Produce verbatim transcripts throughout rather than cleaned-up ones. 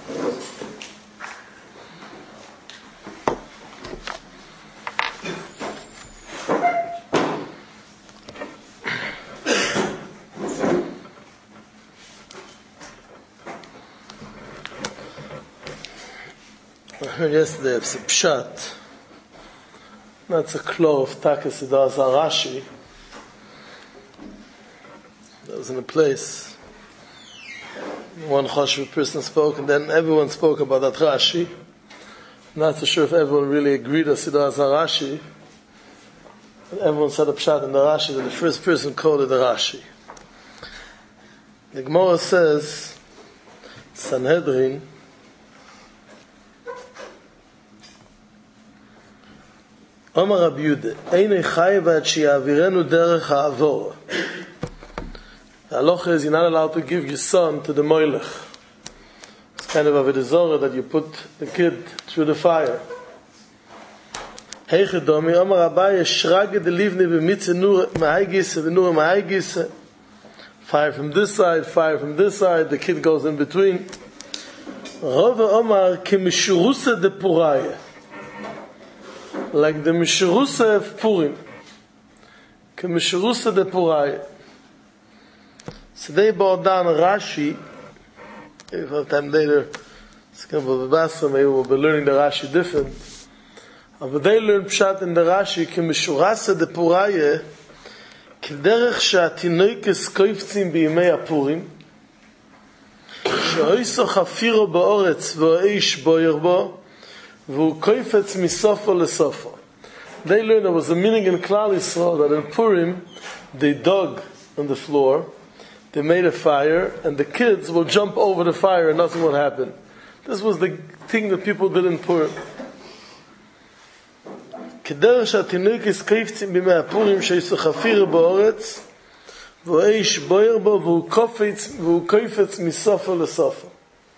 I heard yesterday it's a pshat. That's a claw of Takas Siddhas Rashi. That was in a place. One Choshev person spoke, and then everyone spoke about that Rashi. Not so sure if everyone really agreed with Siddhas Rashi. But everyone said a pshat in the Rashi that the first person quoted the Rashi. The Gemara says, Sanhedrin, Omar Rabbi Yehuda, Einei chayav ad sheyavirenu derech ha'avor. The halacha is you're not allowed to give your son to the moilech. It's kind of a avodah that you put the kid through the fire. Heiche domi, Omar Abaye, shrage de livne b'mitzeh nur ma'haygise v'nur ma'haygise. Fire from this side, fire from this side, the kid goes in between. Rove Omar ki mishurusa de puraya. Like the Mishurusa of Purim. Ke Mishurusa de Puraya. So they brought down Rashi. If a time later, it's going to be Basra, maybe we'll be learning the Rashi different. But they learn Pshat in the Rashi, Ke Mishurusa de Puraya, Ke derech she'atinoikes koiftzim b'yimei HaPurim, she'oiso chafiro ba'oretz v'o'eish boyer bo, They learned there was a meaning in Klal Yisrael that in Purim they dug on the floor, they made a fire, and the kids will jump over the fire and nothing will happen. This was the thing that people did in Purim. כדרך שהתינוק יסקייפצים בימי הפורים שיסו חפיר באורץ והוא איש בויר בו והוא קופץ והוא קופץ מסופו לסופו.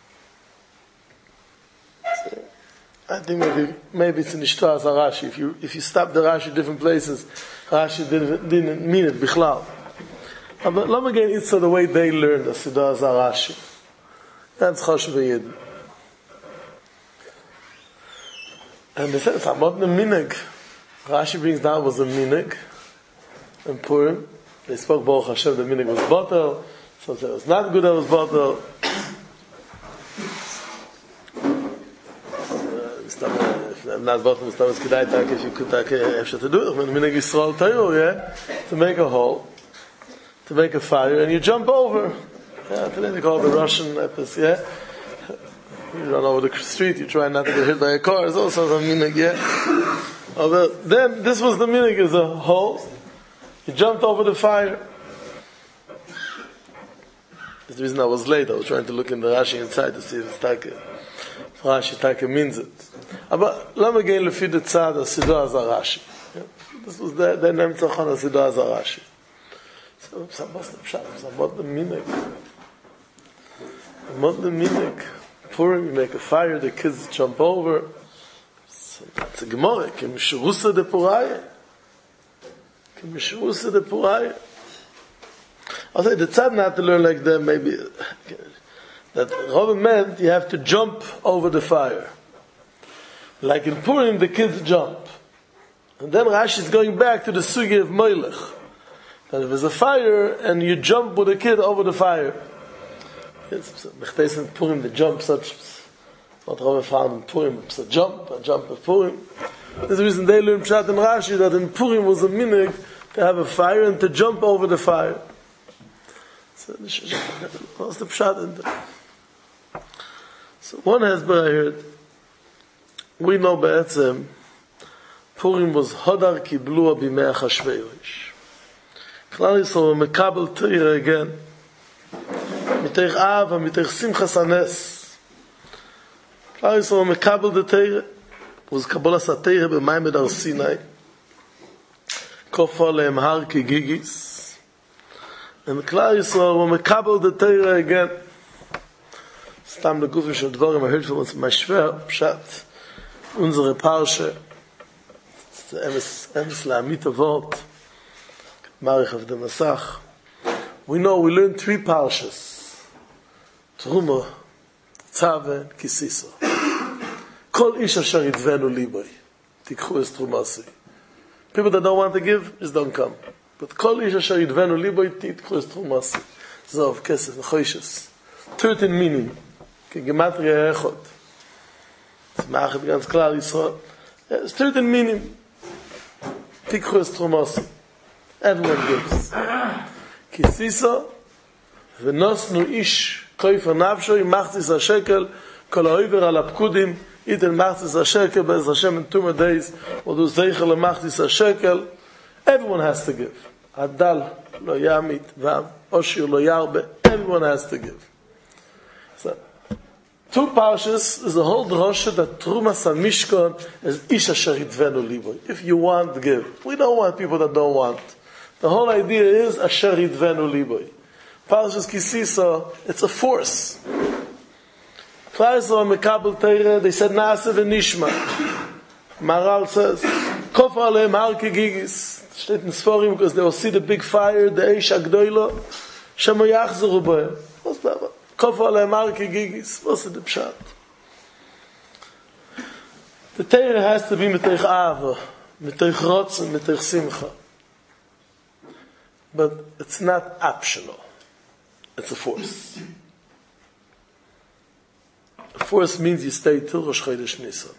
I think maybe maybe it's in the Shtas Rashi. If you if you stop the Rashi different places, Rashi didn't, didn't mean it bichlal. But let me get into the way they learned the Shtas Rashi. That's Choshev Yid. And they said it's about the minig. Rashi brings down was a minig in Purim. They spoke Baruch Hashem the minig was bottle. Some said it was not good that it was bottle. I'm not bottom of Thomas Kedai Tak if you could take a to do it. When Minig Yisrael Tayu, yeah, to make a hole, to make a fire, and you jump over. Yeah, today they call it the Russian epis, yeah. You run over the street, you try not to get hit by a car. It's also some Minig, yeah. Although, then this was the Minig is a hole. You jumped over the fire. That's the reason I was late. I was trying to look in the Rashi inside to see if it's Taka. If Rashi Taka means it. But let me get lefi the tzad of Siddhas Rashi. This was the the name tzachon of Siddhas Rashi. So it's about the pshat, it's about the minig. About the minig. Purim, you make a fire, the kids jump over. So that's a gemara. Ke mishurusa de puraya. Ke mishurusa de puraya. I'll say the tzad not to learn like that. Maybe that Rabbi meant you have to jump over the fire. Like in Purim, the kids jump. And then Rashi is going back to the sugi of Moilech. That if there's a fire, and you jump with a kid over the fire. Yes, in Purim, they jump such, what Rabbi found in Purim, it's a jump, a jump of Purim. There's the reason they learn Pshat and Rashi, that in Purim was a minig to have a fire and to jump over the fire. So, what's the Pshat in there? So one has been, I heard, we know בעצם Purim was Hodar Kiblua b'mei Achashverosh. Klal Yisrael mekabel Torah again. Mitech Av and Mitech Simchas Hanes. Klal Yisrael mekabel the Torah. Was Kabbalas HaTorah b'Maimed Har Sinai. Kofa lehem har kigigis. And Klal Yisrael were mekabel the Torah again. Stam legufim shel dvarim, I heard from us Mashver Pshat. Unsere Parsche, Emes La'amit Avot, Marich of the Masach. We know we learned three Parshas. Truma, Tzave Kisiso. Kol ish asher yitvenu liboy. Tikchu es trumasi. People that don't want to give, just don't come. But kol ish asher yitvenu liboy, tikchu es trumasi. Zov, kesef, nechoishes. thirteen meaning. Ki gematria echot. Es machet ganz klar Yisrael. It's thirteen meaning. Tikchu es trumasi. Everyone gives. Kisiso, v'nosnu ish koifer nafsho, imachtis ha-shekel, kol ha-oiver al-apkudim, iten machtis ha-shekel, be'ez Hashem in two more days, or do zeichel machtis ha-shekel. Everyone has to give. Adal lo yamit, v'am, oshir lo yarbe, everyone has to give. So, two parshas is a whole drosha that Trumas HaMishkan is ish asher yitvenu liboy. If you want, give. We don't want people that don't want. The whole idea is asher yitvenu liboy. Parshas Kisisa, it's a force. Klaisel Mekabel Teire, they said Naaseh v'Nishma. Maral says, Kof aleim har kegigis. Steht in Sforim, because they will see the big fire, the Eish HaGdoilo, Shemo yachzoru bohem. What's that? Kof aleim har kegigis. What's the pshat? The Teire has to be mitoich Ava, mitoich Rotzen, mitoich Simcha. But it's not optional. It's a force. A force means you stay till Rosh Chodesh Nisan.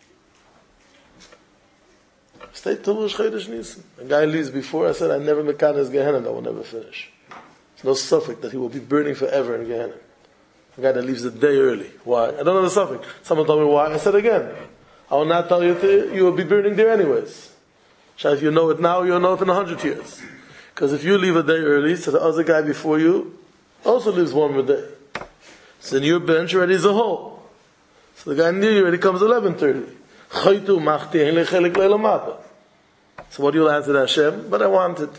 Stay till Rosh Chodesh Nisan. A guy leaves before, I said, I never mekanes Gehenna, that will never finish. There's no suffix that he will be burning forever in Gehenna. A guy that leaves a day early. Why? I don't know the suffix. Someone told me why. I said again, I will not tell you to, you will be burning there anyways. So if you know it now, you'll know it in a hundred years. Because if you leave a day early, so the other guy before you also lives one more day. So then your bench already is a hole. So the guy near you already comes eleven thirty. So what do you answer to Hashem? But I want it.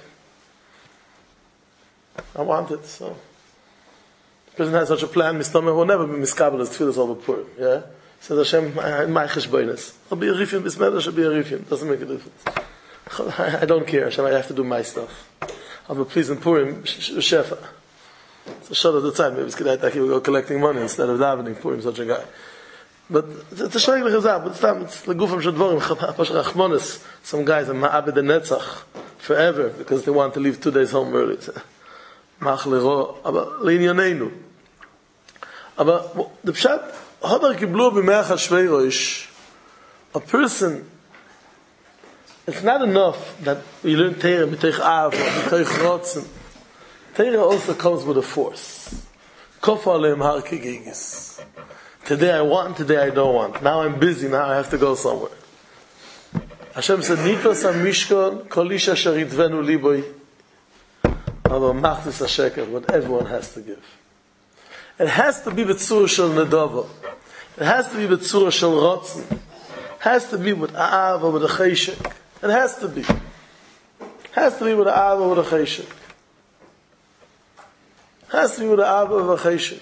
I want it. So the person has such a plan, Mistameh will never be miskabel as tefillas over Purim. Yeah? Says Hashem, my cheshbonis. I'll be a rifim, bismillah, I'll be a rifim. Doesn't make a difference. I don't care, Hashem, I have to do my stuff. I'll be pleased in Purim, shefa. So short of the time, maybe it's good that he will go collecting money instead of davening Purim, such a guy. But it's a shayk l'chazah, but it's time, it's the gufam shadvorim, pash rachmonis. Some guys are ma'abed netzach forever, because they want to leave two days home early. Mach lero, aber l'inyoneinu. Aber the pshat, hadar kiblu b'meach hashvei roish, a person, it's not enough that we learn Torah mitoich av, mitoich rotzen. Torah also comes with a force. Kof aleim har kegigis. Today I want, today I don't want. Now I'm busy, now I have to go somewhere. Hashem said, Nikos HaMishkan, kol ish asher yitvenu liboy, aber machtis ha-sheker, what everyone has to give. It has to be b'tzura shel nedava. It has to be b'tzura shel rotzen. It has to be with a'ava, with a cheshek. It has to be. It has to be with a'ava, with a cheshek. It has to be with a'ava, with a cheshek.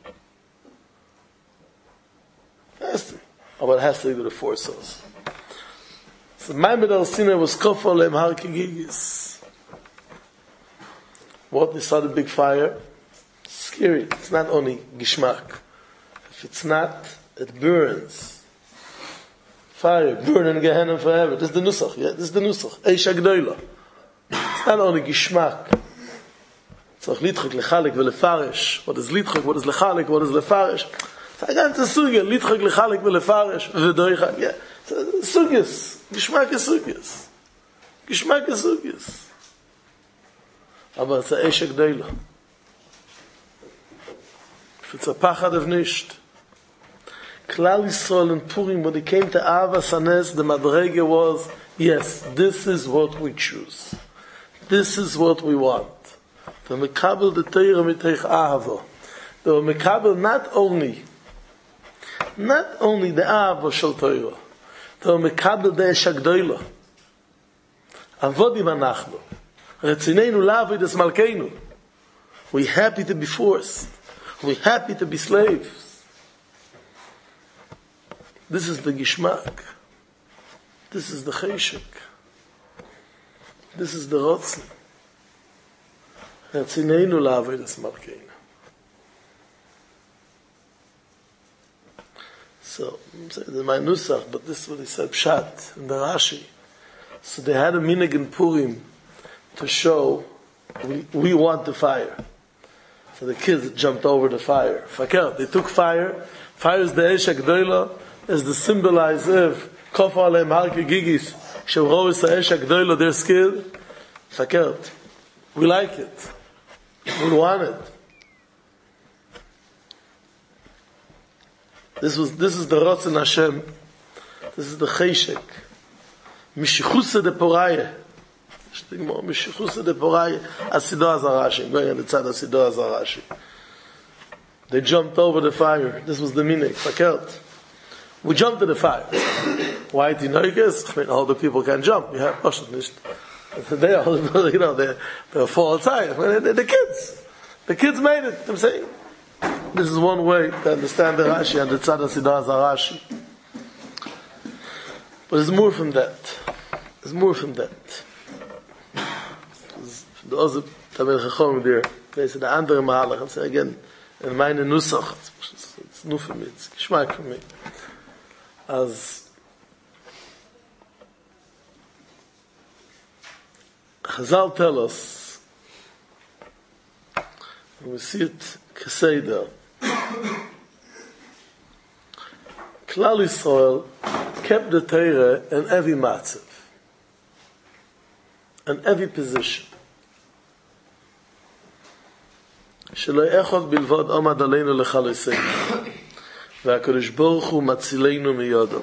It has to be. Oh, but it has to be with the four souls. So Maimed al Sinai was kofar lehem har kegigis. What? They saw the big fire. It's scary. It's not only gishmak. If it's not, it burns. Fire, burn in Gehenna forever. This is the nusach. Yeah? This is the nusach. Eish HaGdoilo. It's not only gishmak. It's like litchak, lechalik, v'lefaresh. What is litchak? What is lechalik? What is lefaresh? It's a ganze sugya. Litchak, lechalik, v'lefaresh. V'doichak. Yeah. Sugyas. Gishmak is sugyas. Gishmak is sugyas. Aber it's a Eish HaGdoilo. If it's a pachad of nisht. Klal Yisrael and Purim, when it came to Ava Sanes, the Madrege was, yes, this is what we choose. This is what we want. The Mekabel the Teira Miteich Ahava. The Mekabel not only, not only the Ahava Shal Teira, the Mekabel the Eish HaGdoilo. Avodim Anachnu. Retzineinu Lavid es Malkeinu. We're happy to be forced. We're happy to be slaves. This is the gishmak. This is the cheshek. This is the rotzen. Ratzineinu la'avodas malkeinu. So, I'm saying this is my nusach, but this is what he said, Pshat, in the Rashi. So they had a minhag in Purim to show we, we want the fire. So the kids jumped over the fire. Fakel, they took fire. Fire is the Eish HaGdoila, is the symbolize of Kof Aleim Harke Gigis. Shavro is the Eish HaGdoila, they're scared. Fakel, we like it. We want it. This was this is the Ratzon Hashem. This is the Cheshek. Mishichusa de Poraya. Mishichusa de Poraya. Asido Azarashi. I'm going on the side of Asido Azarashi. They jumped over the fire. This was the minhag. Fakelt. We jumped to the fire. Why do you know? I mean, all the people can jump. You have Pashut nicht. They are, you know, they're, they're full of time. They're the kids. The kids made it. I'm saying. This is one way to understand the Rashi and the Tzad HaSidah Rashi. But there's more from that. There's more from that. The other Tamil Chacham there, they say the andere Mahalach, I'm saying again, in meine Nusach, it's, it's new for me, it's Geschmack for me. As Chazal tell us, and we see it Keseda, Klal Yisrael kept the Torah in every matzav, in every position. שלא אחד בלבד עמד עלינו לחלוצינו, והקדוש ברוך הוא מצילנו מידם.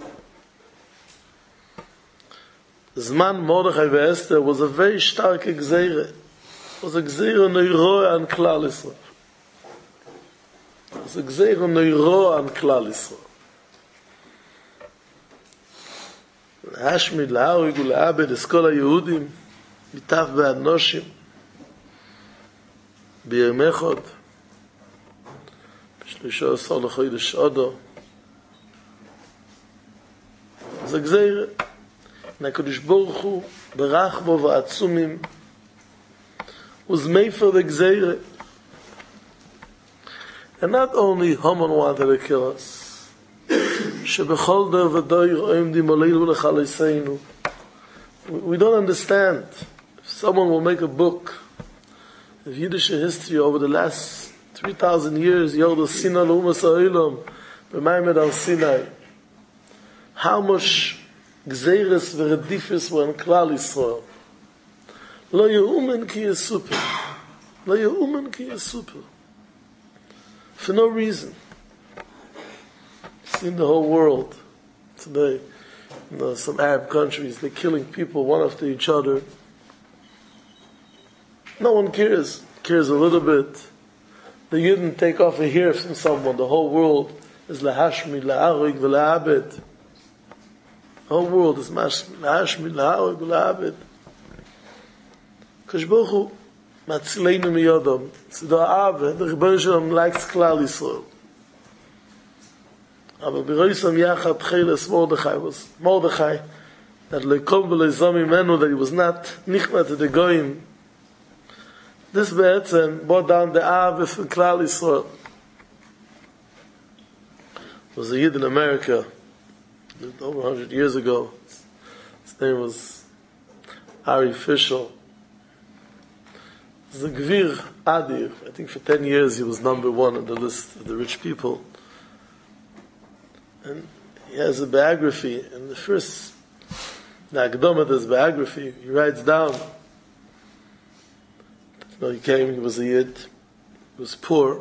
זמן מרדכי ואסתר was a very stark gzeira. Was a gzeira neuroa an Klal Yisrael. Was a gzeira neuroa an Klal Yisrael. להשמיד, להרוג ולאבד את כל היהודים, מטף באנושים, ביום אחד, בשלישו עשר לחודש אדר. זה גזירה. הקדוש ברוך הוא ברחמו ועצומים, וזמייפר the גזירה. And not only Haman wanted to kill us, שבכל דר ודויר עומדים עלינו ולחלצינו. We don't understand. If someone will make a book of Yiddish history over the last three thousand years, Yod Sinai L'umas Ha'olam, B'Maimed Al Sinai, how much Gzeiras v'Redifis were in Klal Yisrael. Lo Ye'umen ki Yisuper. Lo Ye'umen ki Yisuper. For no reason. See in the whole world today, you know, some Arab countries, they're killing people one after each other. No one cares. Cares a little bit. The Yidden take off a hair from someone. The whole world is lahashmi, laharig, v'lahabed. The whole world is lahashmi, laharig, v'lahabed. Kadosh Baruch Hu matzileinu miyodam. It's the Ave. The Rebbeinu Shalom likes Klal Yisrael. Aber b'roisam yachad cheles Mordechai was Mordechai that lekom v'leizam imenu, that he was not nichmat to the goyim. This be'etzem brought down the Ave for Klal Yisrael. There was a Yid in America, lived over a hundred years ago. His name was Ari Fischel. He was a Gvir Adir. I think for ten years he was number one on the list of the rich people. And he has a biography. In the first, the Akdama of his biography, he writes down, you know, he came, he was a Yid, he was poor,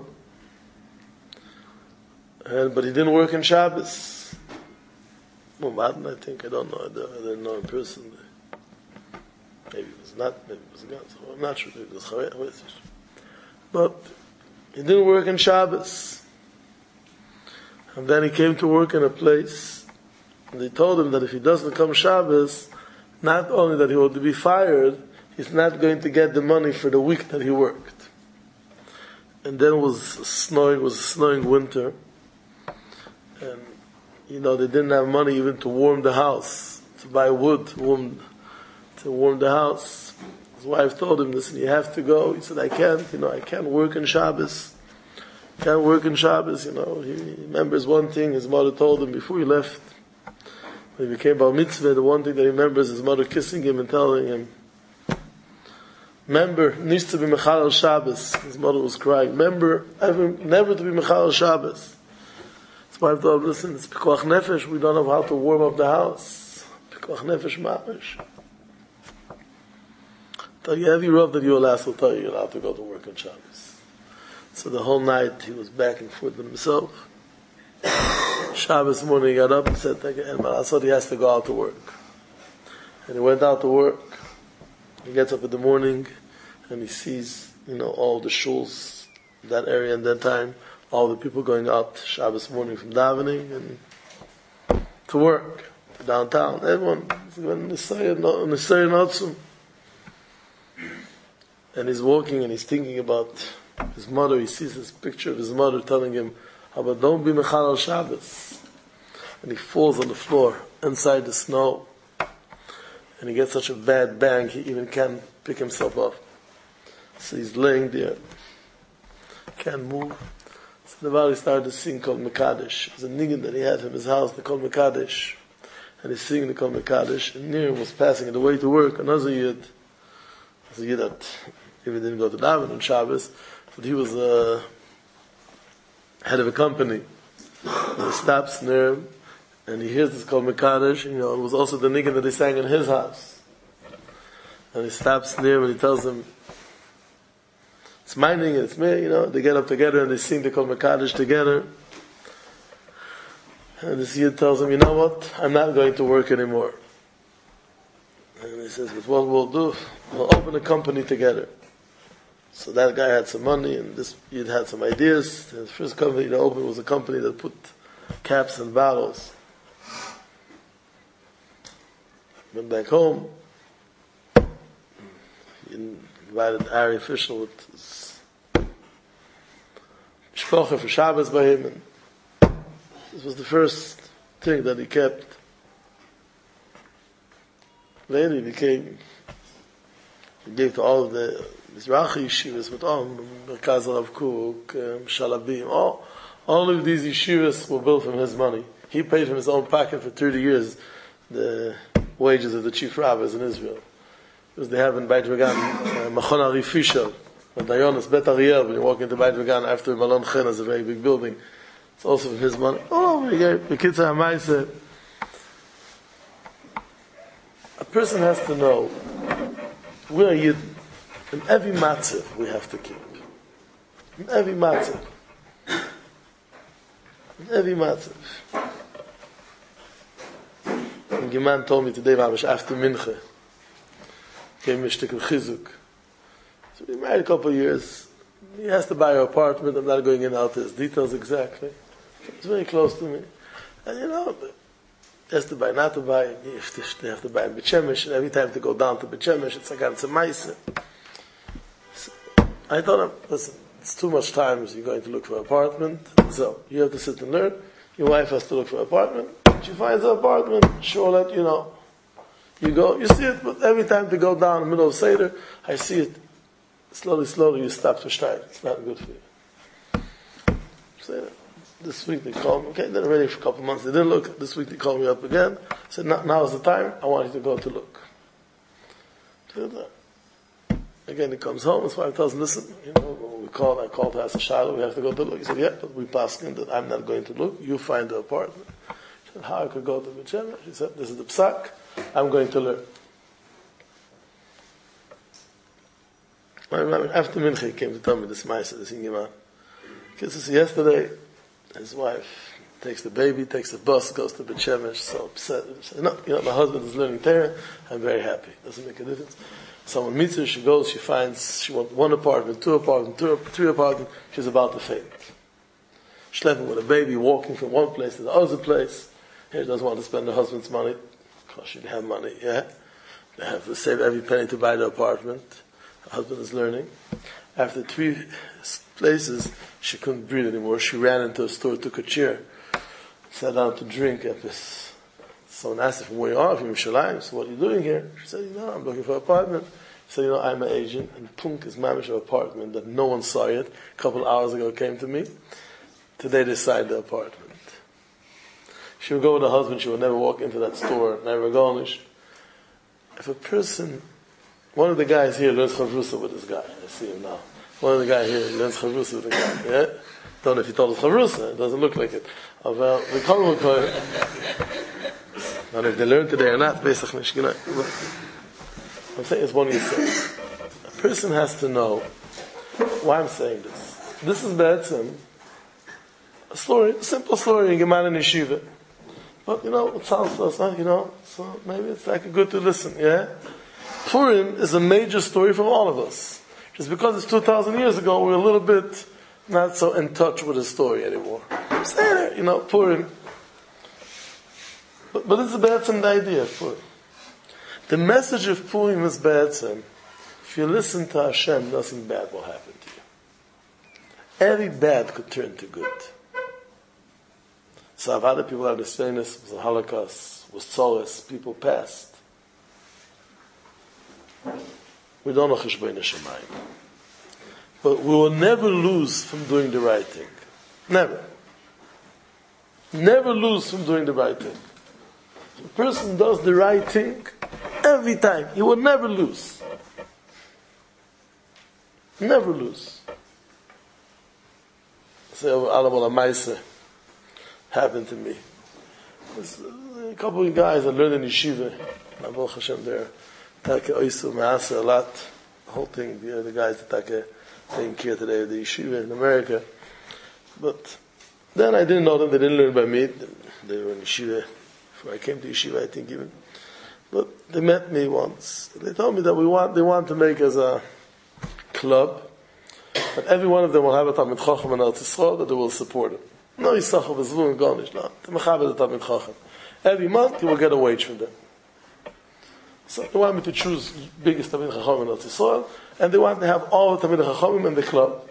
and, but he didn't work in Shabbos. Well, Martin, I think, I don't know, I don't, I don't know in person. Maybe it was not, maybe it was not, so I'm not sure, maybe it was Chareich. But he didn't work in Shabbos. And then he came to work in a place, and they told him that if he doesn't come Shabbos, not only that he will be fired, he's not going to get the money for the week that he worked. And then it was snowing, it was a snowing winter. And, you know, they didn't have money even to warm the house, to buy wood to warm, to warm the house. His wife told him, listen, you have to go. He said, I can't, you know, I can't work on Shabbos. Can't work in Shabbos, you know. He remembers one thing his mother told him before he left. When he became Bar Mitzvah, the one thing that he remembers is his mother kissing him and telling him, remember, needs to be Mechal Shabbos. His mother was crying. Remember, ever, never to be Mechal Shabbos. His wife told him, listen, it's Pikuach Nefesh. We don't know how to warm up the house. Pikuach Nefesh Mamish. Tell you every rov that you'll ask will tell you you're allowed to go to work on Shabbos. So the whole night he was back and forth with himself. Shabbos morning he got up and said, and Malasot he has to go out to work. And he went out to work. He gets up in the morning and he sees, you know, all the shuls, that area and that time, all the people going out Shabbos morning from davening and to work, to downtown. Everyone is going to Nisayah Notzum. And he's walking and he's thinking about his mother. He sees this picture of his mother telling him, how about don't be Mechal al Shabbos? And he falls on the floor inside the snow. And he gets such a bad bang, he even can't pick himself up. So he's laying there, can't move. So the Bali started to sing Kol Mekadesh. It was a niggin that he had from his house, the Kol Mekadesh. And he's singing the Kol Mekadesh. And near him was passing on the way to work, another Yid. Another Yid that even didn't go to daven on Shabbos, but he was uh, head of a company. And he stops near him, and he hears this Kol Mekadesh. You know, it was also the niggin that they sang in his house. And he stops near him and he tells him, it's my niggin, it's me. You know, they get up together and they sing the Kol Mekadesh together. And this Yid tells him, you know what? I'm not going to work anymore. And he says, but what we'll do, we'll open a company together. So that guy had some money, and this Yid had some ideas. His first company to open was a company that put caps in bottles. Went back home. He invited Ari Official with his Shpoche for Shabbos by him. And this was the first thing that he kept. Later he became, he gave to all of the Mizrachi yeshivas, but all, Merkaz Rav Kook, um, Shalabim, all, all of these yeshivas were built from his money. He paid from his own pocket for thirty years the wages of the chief rabbis in Israel. Because they have in Beit Vegan, uh, Machon Ari Fisher, and Dayonis, Bet Ariel, when you walk into Beit Vegan after Malon Chen, is a very big building. It's also from his money. Oh, he gave the kids HaMaaseh. A person has to know, we're Yidden. In every matzav we have to keep. In every matzav. In every matzav. And Geman told me today, Ramesh, after Mincha, gave me a shtickle chizuk. So we married a couple of years. He has to buy an apartment. I'm not going in out his details exactly. It's very close to me. And you know, he has to buy, not to buy. They have to buy in Bet Shemesh, and every time to go down to Bet Shemesh, it's like it's a ma'aseh. I told him, listen, it's too much time if you're going to look for an apartment. So, you have to sit and learn. Your wife has to look for an apartment. She finds an apartment, she'll let you know. You go, you see it, but every time to go down in the middle of Seder, I see it. Slowly, slowly, you stop to strike. It's not good for you. So, this week they called me. Okay, they're ready for a couple of months. They didn't look. This week they called me up again. I said, now, now is the time. I want you to go to look. Again, he comes home. His wife tells him, listen, you know, when we called, I called to ask a shadow, we have to go to look. He said, yeah, but we passed in that I'm not going to look. You find the apartment. He said, how I could go to Bet Shemesh? He said, this is the psak. I'm going to learn. After Mincha, he came to tell me this ma'aseh, this Ingeman. Because yesterday, his wife takes the baby, takes the bus, goes to Bet Shemesh, so upset. She said, no, you know, my husband is learning Torah. I'm very happy. Doesn't make a difference. Someone meets her, she goes, she finds, she wants one apartment, two apartments, two, three apartments, she's about to faint. Schlepping with a baby, walking from one place to the other place. Here she doesn't want to spend her husband's money, because she didn't have money, yeah? They have to save every penny to buy the apartment. Her husband is learning. After three places, she couldn't breathe anymore. She ran into a store, took a chair, sat down to drink at this. Someone asked her, from where you are, from Yerushalayim, so what are you doing here? She said, you know, I'm looking for an apartment. So, you know, I'm an agent, and Punk is mamish apartment that no one saw yet. A couple of hours ago came to me. Today they signed the apartment. She would go with her husband, she would never walk into that store, never go. If a person, one of the guys here learns Chavrusa with this guy, I see him now. One of the guys here learns Chavrusa with the guy, yeah? Don't know if he told us Chavrusa, it doesn't look like it. Well, the Kol Kohen, I don't know if they learned today or not, Pesach Mishkinah. I'm saying it's one you say. A person has to know why I'm saying this. This is Be'etzim, a story, a simple story in Gemara and Yeshiva. But, you know, it sounds to us, huh? You know, so maybe it's like good to listen, yeah? Purim is a major story for all of us. Just because it's two thousand years ago, we're a little bit not so in touch with the story anymore. I'm saying it, you know, Purim. But, but it's a Be'etzim, the idea of Purim. The message of Purim is Be'etzim. If you listen to Hashem, nothing bad will happen to you. Every bad could turn to good. So I've had people have this famous, was the Holocaust, was Tzoris, people passed. We don't know Cheshbon Hashemayim. But we will never lose from doing the right thing. Never. Never lose from doing the right thing. If a person does the right thing, every time, he will never lose. Never lose. Say, Alabama Maisa happened to me. There's a couple of guys that learned in yeshiva. Baruch Hashem there. Take oisu me'asa a lot. The whole thing, the, the guys that take taking care today of the yeshiva in America. But then I didn't know them. They didn't learn by me. They were in yeshiva before I came to yeshiva, I think even. But they met me once. They told me that we want, they want to make as a club, that every one of them will have a Talmid Chacham in Eretz Yisrael, that they will support him. No Yisachar v'Zvun and Garnish, no. They mechaber the Talmid Chacham. Every month you will get a wage from them. So they want me to choose biggest Talmid Chacham in Eretz Yisrael, and they want to have all the Talmid Chacham in the club.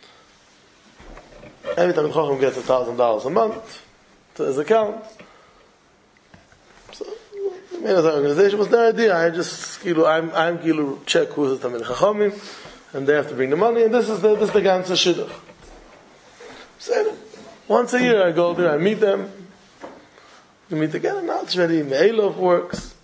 Every Talmid Chacham gets a thousand dollars a month to his account. So I made an organization. It was their idea. I just kilu, I'm I'm kilu check who's the Talmid Chachamim, and they have to bring the money. And this is the this is the ganze shidduch. So once a year I go there, I meet them. We meet again. Now it's ready. Me'elov works.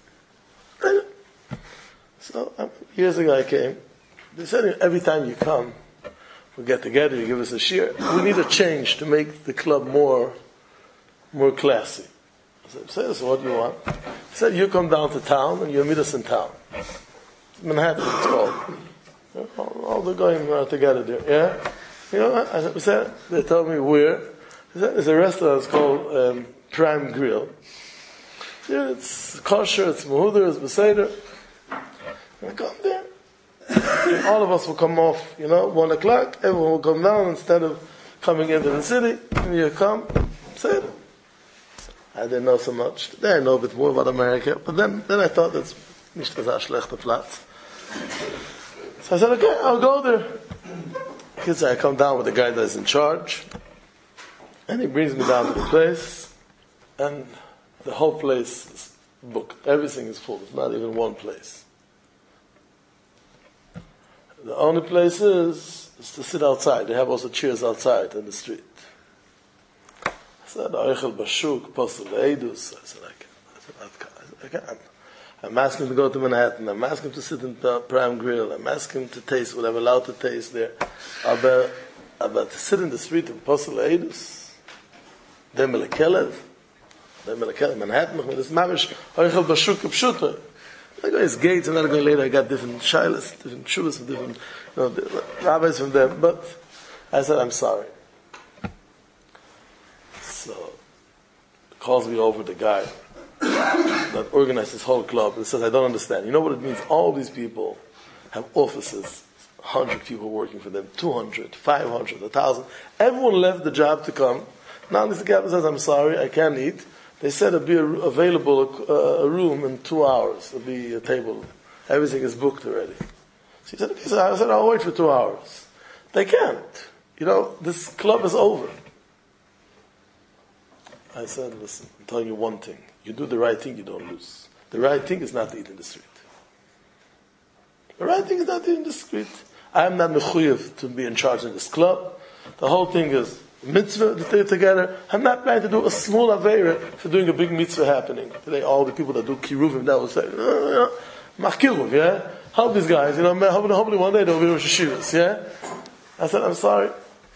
So um, years ago I came. They said every time you come, we get together, you give us a share. We need a change to make the club more, more classy. I said, so what do you want? He said, you come down to town and you meet us in town. Manhattan, it's called. All, all the going are together there. Yeah? You know what? I said, they told me where. He said, there's a restaurant, it's called um, Prime Grill. Yeah, it's kosher, it's mehuder, it's beseder. I come there. All of us will come off, you know, one o'clock. Everyone will come down instead of coming into the city. And you come, say it. I didn't know so much. Today I know a bit more about America. But then, then I thought that's nicht so a schlechter Platz. So I said, okay, I'll go there. Kids, I come down with the guy that's in charge. And he brings me down to the place. And the whole place is booked. Everything is full. There's not even one place. The only place is, is to sit outside. They have also chairs outside in the street. I said, Eichel Bashuk, Postel Eidus. I said, I can't. I said, I can't. I'm asking to go to Manhattan. I'm asking to sit in Prime Grill. I'm asking to taste what I'm allowed to taste there. Aber, aber to sit in the street in Postel Eidus. Dem Melekelev. Dem Melekelev. Manhattan. This is Mamish. Eichel Bashuk, Pshuta. I go his gates, and then I go later. I got different shilas, different shuvas, different you know, rabbis from them. But I said, I'm sorry. So calls me over the guy that organized this whole club and says, I don't understand. You know what it means? All these people have offices, one hundred people working for them, two hundred, five hundred, one thousand. Everyone left the job to come. Now this guy says, I'm sorry, I can't eat. They said it'll be available a, a room in two hours. It'll be a table. Everything is booked already. So he said, okay, so I said, I'll wait for two hours. They can't. You know, this club is over. I said, listen, I'm telling you one thing. You do the right thing, you don't lose. The right thing is not to eat in the street. The right thing is not indiscreet. I am not mechuyev to be in charge of this club. The whole thing is mitzvah to stay together. I'm not planning to do a small aveira for doing a big mitzvah happening. Today, all the people that do kiruvim, that will say, no, no, no, mach kiruv, yeah? Help these guys, you know, hopefully, hopefully one day they'll be Rosh Hashivas, yeah? I said, I'm sorry.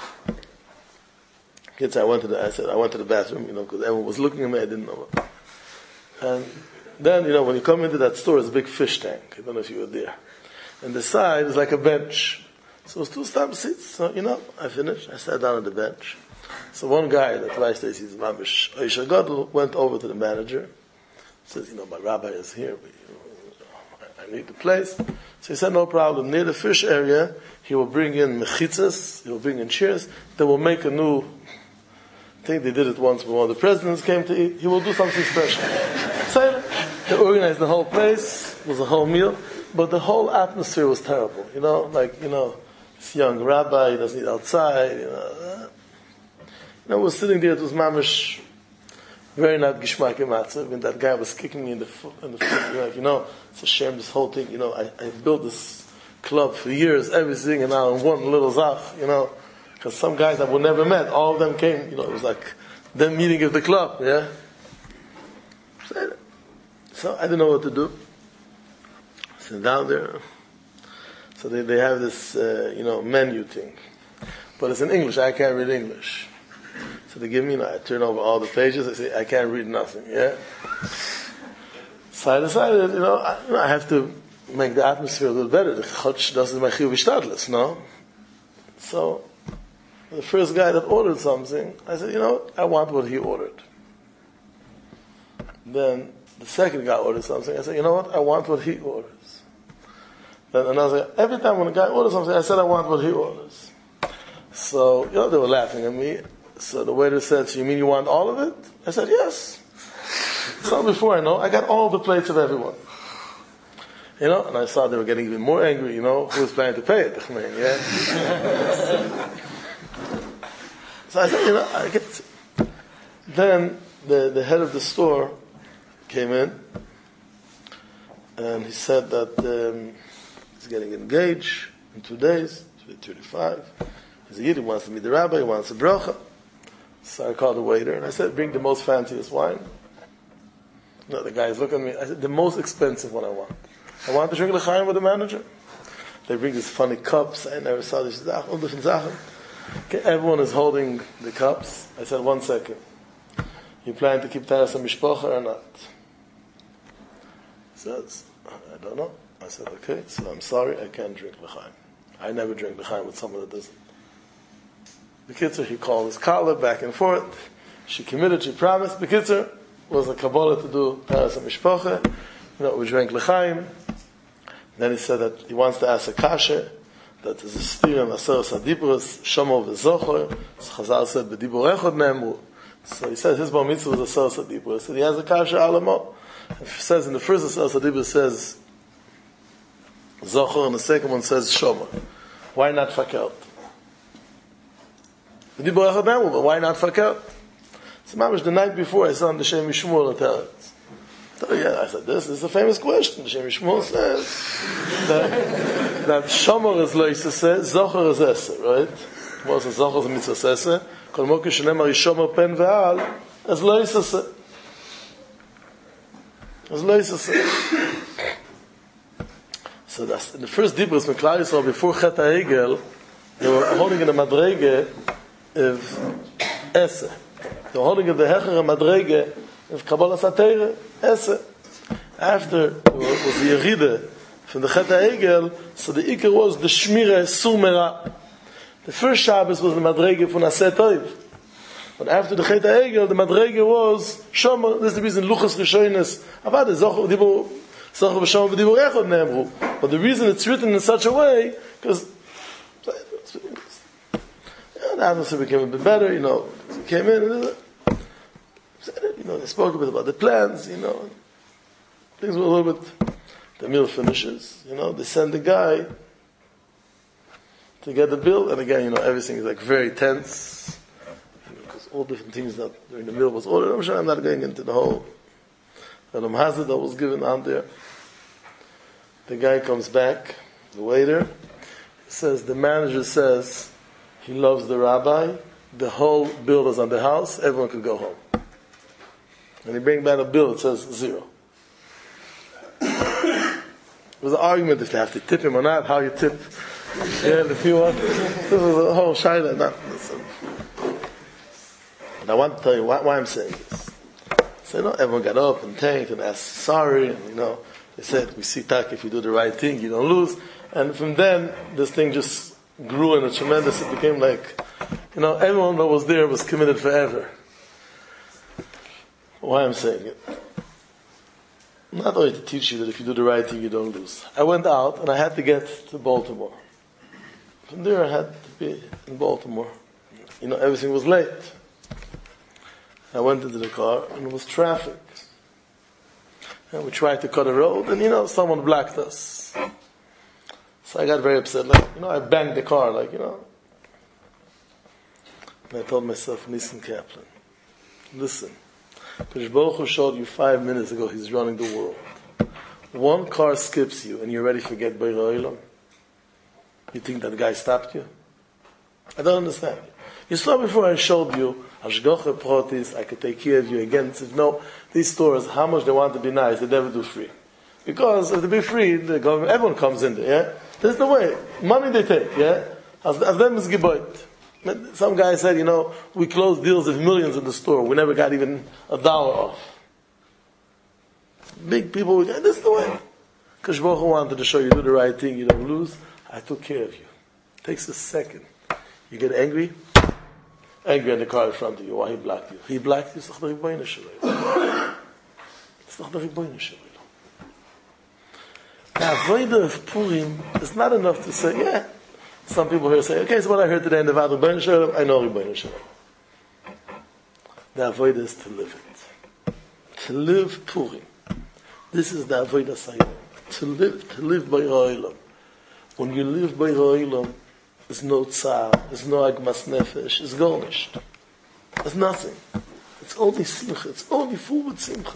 Kids, I went to the, I said, I went to the bathroom, you know, because everyone was looking at me, I didn't know what. And then, you know, when you come into that store, it's a big fish tank. I don't know if you were there. And the side is like a bench. So it's two stamp seats. So, you know, I finished. I sat down on the bench. So one guy that twice days he's Mamish Oisha Gadol went over to the manager. Says, you know, my rabbi is here. But, you know, I, I need the place. So he said, no problem. Near the fish area, he will bring in mechitzas. He will bring in chairs. They will make a new. I think they did it once when one of the presidents came to eat. He will do something special. So they organized the whole place. It was a whole meal. But the whole atmosphere was terrible. You know, like, you know, this young rabbi, he doesn't eat outside, you know. Uh, you know, we were sitting there, it was mamish, very not gishmak matzah, when that guy was kicking me in the foot, in the foot, like, you know, it's a shame, this whole thing, you know, I, I built this club for years, everything, and now in one little zach, you know, because some guys that we never met, all of them came, you know, it was like them meeting of the club, yeah. So I didn't know what to do. So down there, so they, they have this, uh, you know, menu thing. But it's in English, I can't read English. So they give me, you know, I turn over all the pages, I say, I can't read nothing, yeah? So I decided, you know, I, you know, I have to make the atmosphere a little better. The chotsh doesn't make chiyuv ishtadlis, no? So, the first guy that ordered something, I said, you know, I want what he ordered. Then, the second guy ordered something, I said, you know what, I want what he orders. Then another, every time when a guy orders something, I said, I want what he orders. So, you know, they were laughing at me. So the waiter said, so you mean you want all of it? I said, yes. So before I know, I got all the plates of everyone. You know, and I saw they were getting even more angry, you know, who was planning to pay it? Yeah? So I said, you know, I get. Then the, the head of the store came in, and he said that um, he's getting engaged in two days, thirty-five. He's a Yid, he wants to meet the rabbi, he wants a bracha. So I called the waiter, and I said, bring the most fanciest wine. No, the guys look at me, I said, the most expensive one I want. I want to drink l'chaim with the manager. They bring these funny cups, I never saw this, all different sachen. Okay, everyone is holding the cups. I said, one second. You plan to keep Taras and Mishpocha or not? He says, I don't know. I said, okay, so I'm sorry, I can't drink l'chaim. I never drink l'chaim with someone that doesn't. B'kitzer, he called his Kala back and forth. She committed, she promised. B'kitzer, was a Kabbalah to do Taras and Mishpocha. You know, we drank l'chaim. Then he said that he wants to ask a kasha, that is a steer and aseres adibros, shomo v'zochor. So Chazal said, b'dibor echod ne'emru. So he said his bar mitzvah was aseres adibros. And he has a kasha alamo. It says in the first aseres adibros says zochor, and the second one says shomo. Why not fakelt? B'dibor echod ne'emru, but why not fakelt? So mamish, the night before I saw on the Shem Yishmuel and tell it. So yeah, I said, this, this is a famous question. The Shem Yishmuel says that, that Shomer is loisese, Zocher is ese, right? What is Zocher is a mitzvah ese? Kol moki shenemar yishomer pen ve'al, is loisese. Is loisese. So that's, in the first Dibros, when Klal Yisrael, before Chet HaEgel, they were holding in the Madrege of ese. They were holding in the Hecher Madrege of Kabbalah Satire, esse. After it was the Yeride from the Chet HaEgel, so the Iker was the Shmire Sumera. The first Shabbos was the Madrege from Aseh Toiv. But after the Chet HaEgel, the Madrege was Shomer. This is the reason Luchas Rishonis. Avad Zocher Dibur Zocher v'Shomer v'Dibur Echad Ne'emru. But the reason it's written in such a way, because yeah, the atmosphere became a bit better. You know, it came in. And, you know, they spoke a bit about the plans, you know. Things were a little bit, the meal finishes, you know, they send the guy to get the bill, and again, you know, everything is like very tense, you know, because all different things that during the meal was ordered. I'm sure I'm not going into the whole Elam Hazard that was given out there. The guy comes back, the waiter. He says, the manager says he loves the rabbi. The whole bill is on the house. Everyone could go home. And he brings back a bill. It says zero. It was an argument if they have to tip him or not, how you tip. Yeah, if you want. This was a whole shayla. Not listen. And I want to tell you why, why I'm saying this. So, you know, everyone got up and thanked and asked sorry. And, you know, they said, we see tak, if you do the right thing, you don't lose. And from then, this thing just grew in a tremendous, it became like, you know, everyone that was there was committed forever. Why I'm saying it? Not only to teach you that if you do the right thing, you don't lose. I went out and I had to get to Baltimore. From there I had to be in Baltimore. You know, everything was late. I went into the car and it was traffic. And we tried to cut a road and, you know, someone blocked us. So I got very upset. Like, you know, I banged the car, like, you know. And I told myself, Nissen Kaplan, listen. Because Baruch Hu showed you five minutes ago he's running the world. One car skips you and you already forget Beir Olam. You think that guy stopped you? I don't understand. You saw before I showed you Hashgacha Protis, I could take care of you again. Said, no, these stores, how much they want to be nice, they never do free. Because if they be free, the government, everyone comes in there, yeah? There's no way. Money they take, yeah? As them is Geboit. Some guy said, you know, we closed deals of millions in the store. We never got even a dollar off. Big people, this is the way. Because Baruch Hu wanted to show you do the right thing, you don't lose. I took care of you. It takes a second. You get angry, angry in the car in front of you. Why he blocked you? He blocked you. It's not the Rebbeinu Shalom. It's not the Rebbeinu Shalom. The avodah of Purim is not enough to say, yeah. Some people here say, okay, so what I heard today in the Vada Rebbeinu Shalom, I know Rebbeinu Shalom. The avodah is to live it. To live Purim. This is the avodah saying. To live, to live by Olam. When you live by Olam, there's no tzar, there's no agmas nefesh, it's garnished. There's nothing. It's only simcha, it's only full with simcha.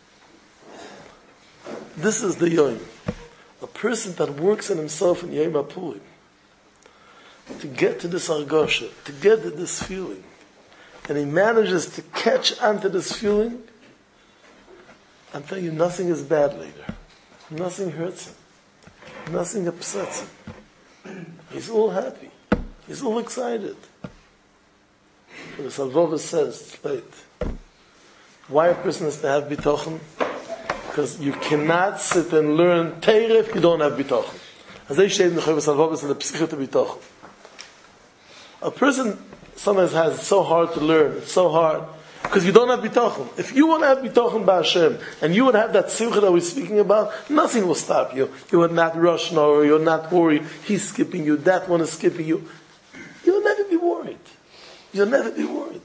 This is the Yom. A person that works on himself in Yom HaPurim, to get to this argosha, to get to this feeling, and he manages to catch onto this feeling, I'm telling you, nothing is bad later. Nothing hurts him. Nothing upsets him. He's all happy. He's all excited. For the Salvova says, it's late. Why a person has to have bitochen? Because you cannot sit and learn Torah if you don't have bitochen. As they say in the Salvova, in the Psichot bitochen. A person sometimes has it so hard to learn. It's so hard. Because you don't have bitachon. If you want to have bitachon by Hashem, and you would have that simcha that we're speaking about, nothing will stop you. You would not rush nor you're not worried. He's skipping you, that one is skipping you. You'll never be worried. You'll never be worried.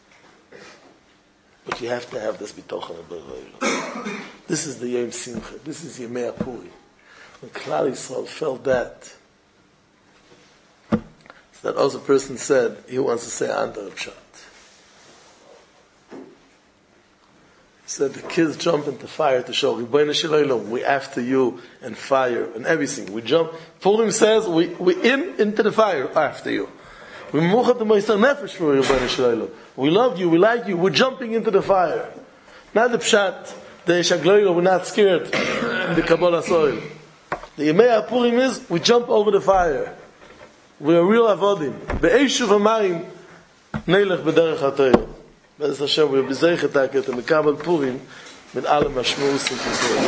But you have to have this bitachon. This is the Yom Simcha. This is Yemei HaPurim. When Klal Yisrael felt that, that other person said, he wants to say Anta Pshat. He said the kids jump into fire to show Rebbeinu Shalom, we after you and fire and everything. We jump. Purim says we we in into the fire after you. We muchat the Moisar Nefesh for Rebbeinu Shalom. We love you, we like you. We're jumping into the fire. Not the Pshat, the Shagloilo. We're not scared in the Kabbalah soil. The Yemei HaPurim is we jump over the fire. We are real avodim. Be'eshuv hamayim neilech b'derech ha'Torah. Be'ez Hashem, we are b'zeichet ha'ket and mekabel Purim mit allem ha'shmuz and Kisur.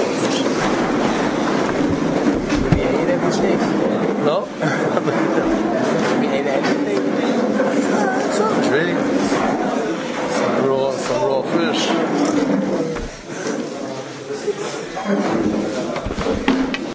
Did we eat every steak? No? Did we eat every steak? Some drinks, some raw, some raw fish.